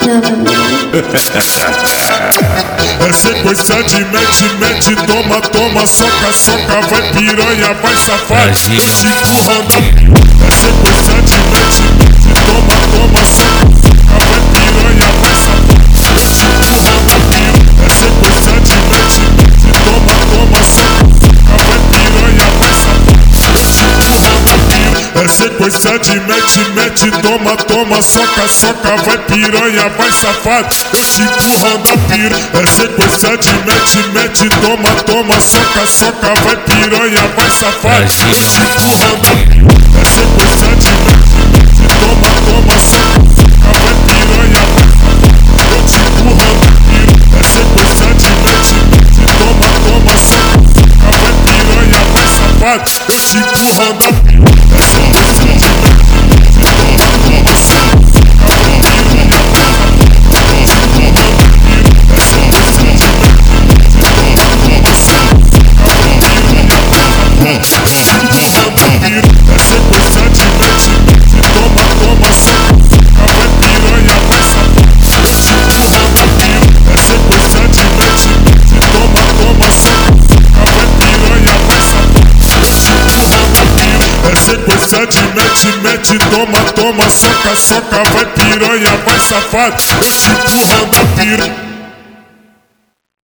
É sequência de mete, toma, toma, soca, soca, vai piranha, vai safado, eu te empurrando a pica. É sequência de mete, toma, toma, soca, soca, vai piranha, vai safado, eu te empurrando a pica. É sequência de mete, toma, toma, soca, soca, vai piranha, vai safado, eu te empurrando a pica. É sequência de mete, toma, toma, soca, soca, vai piranha, vai safado, eu te empurrando a pira. É sequência de mete, toma, toma, soca, soca, vai piranha, vai safado, eu te empurrando a pira. É sequência de mete, toma, toma, soca, soca, vai piranha, vai safado, eu te empurrando a pira. É sequência de mete, toma, toma, soca, soca, vai piranha, vai safado, eu te empurrando a pira. É sequência de mete, toma, toma, soca, soca, vai piranha, vai safado, eu te empurrando a pira.